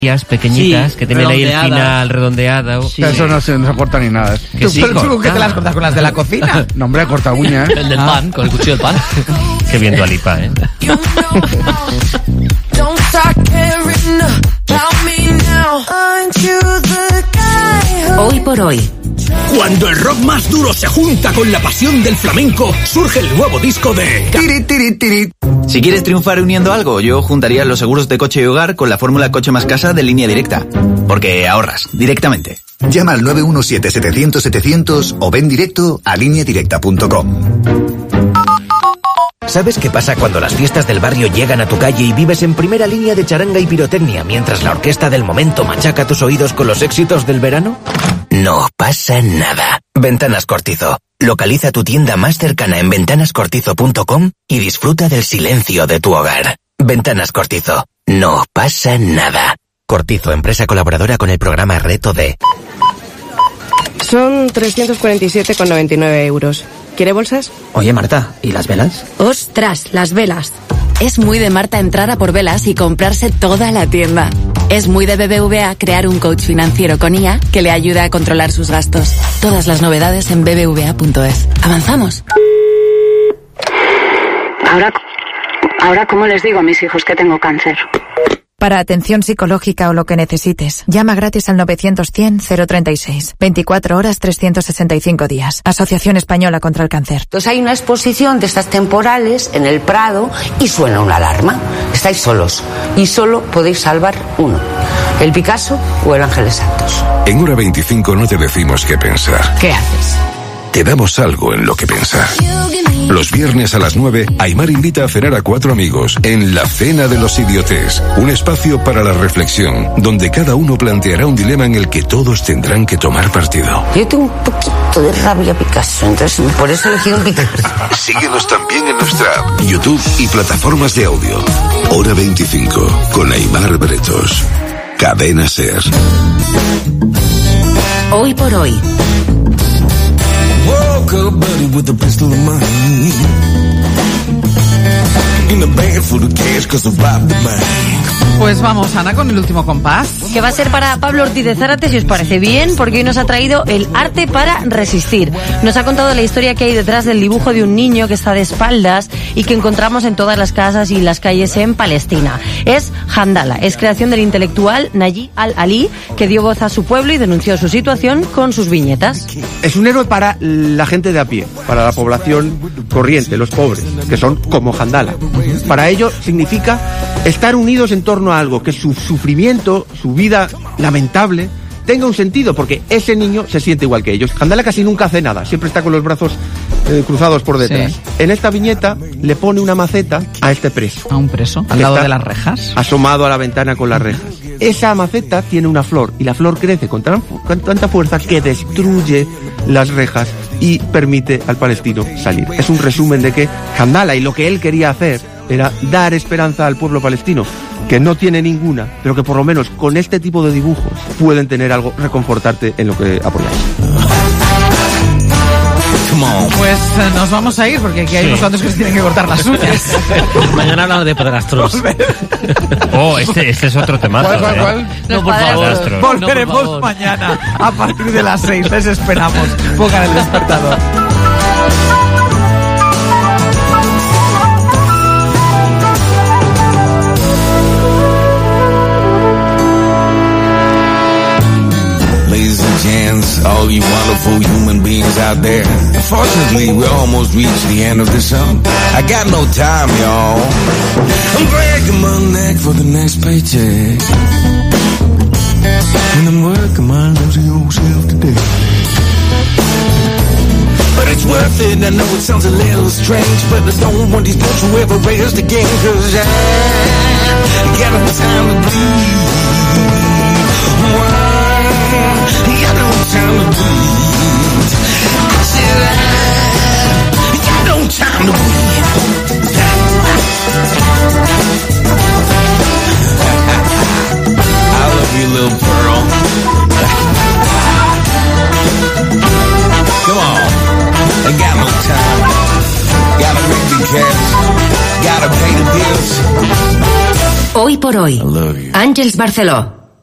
pequeñitas que tienen ahí el final redondeado. Sí. Eso no se corta ni nada. ¿Tú qué te las cortas con las de la cocina? No, hombre, corta uñas. El del pan, con el cuchillo del pan. Qué bien Dua Lipa, ¿eh? Hoy por hoy. Cuando el rock más duro se junta con la pasión del flamenco, surge el nuevo disco de... Tiri, tiri, tiri. Si quieres triunfar uniendo algo, yo juntaría los seguros de coche y hogar con la fórmula Coche más Casa de Línea Directa. Porque ahorras directamente. Llama al 917-700-700 o ven directo a lineadirecta.com. ¿Sabes qué pasa cuando las fiestas del barrio llegan a tu calle y vives en primera línea de charanga y pirotecnia mientras la orquesta del momento machaca tus oídos con los éxitos del verano? No pasa nada. Ventanas Cortizo. Localiza tu tienda más cercana en ventanascortizo.com y disfruta del silencio de tu hogar. Ventanas Cortizo. No pasa nada. Cortizo, empresa colaboradora con el programa Reto D. Son 347,99 euros. ¿Quiere bolsas? Oye, Marta, ¿y las velas? ¡Ostras, las velas! Es muy de Marta entrar a por velas y comprarse toda la tienda. Es muy de BBVA crear un coach financiero con IA que le ayuda a controlar sus gastos. Todas las novedades en bbva.es. ¿Avanzamos? Ahora, ¿cómo les digo a mis hijos que tengo cáncer? Para atención psicológica o lo que necesites, llama gratis al 900-100-036. 24 horas, 365 días. Asociación Española contra el Cáncer. Entonces hay una exposición de estas temporales en el Prado y suena una alarma. Estáis solos y solo podéis salvar uno. El Picasso o el Ángeles Santos. En Hora 25 no te decimos qué pensar. ¿Qué haces? Te damos algo en lo que pensar. Los viernes a las 9, Aimar invita a cenar a 4 amigos en La Cena de los Idiotes, un espacio para la reflexión, donde cada uno planteará un dilema en el que todos tendrán que tomar partido. Yo tengo un poquito de rabia Picasso, entonces por eso he elegido un Picasso. Síguenos también en nuestra app, YouTube y plataformas de audio. Hora 25, con Aimar Bretos. Cadena SER. Hoy por hoy. Woke up buddy with a pistol in my hand. In a bag full of cash 'cause I robbed the bank. Pues vamos, Ana, con el último compás. Que va a ser para Pablo Ortiz de Zárate, si os parece bien, porque hoy nos ha traído el arte para resistir. Nos ha contado la historia que hay detrás del dibujo de un niño que está de espaldas y que encontramos en todas las casas y las calles en Palestina. Es Handala, es creación del intelectual Nayi al-Ali, que dio voz a su pueblo y denunció su situación con sus viñetas. Es un héroe para la gente de a pie, para la población corriente, los pobres, que son como Handala. Para ello significa estar unidos en torno a algo, que su sufrimiento, su vida lamentable, tenga un sentido, porque ese niño se siente igual que ellos. Handala casi nunca hace nada, siempre está con los brazos cruzados por detrás. Sí. En esta viñeta le pone una maceta a este preso. ¿A un preso? ¿Al lado de las rejas? Asomado a la ventana con las rejas. Esa maceta tiene una flor, y la flor crece con tanta fuerza que destruye las rejas y permite al palestino salir. Es un resumen de que Handala y lo que él quería hacer era dar esperanza al pueblo palestino, que no tiene ninguna, pero que por lo menos con este tipo de dibujos pueden tener algo, reconfortarte en lo que apoyáis. Pues nos vamos a ir, porque aquí hay unos cuantos que se tienen que cortar las uñas. Mañana hablamos de padrastros. Oh, este es otro temazo. ¿Cuál? No, por favor. Volveremos mañana a partir de las 6. Les esperamos. Pongan el despertador. Gents, all you wonderful human beings out there. Unfortunately, we almost reached the end of this song. I got no time, y'all. I'm breaking my neck for the next paycheck. And I'm working my lousy old self to death. But it's worth it, I know it sounds a little strange, but I don't want these boys to ever raise the game, 'cause I got no time to breathe. You got no time to breathe. I said you got no time to breathe. I love you, little pearl. Come on, I got no time. Gotta make the cash. Gotta pay the bills. Hoy por hoy, I love you. Àngels Barceló.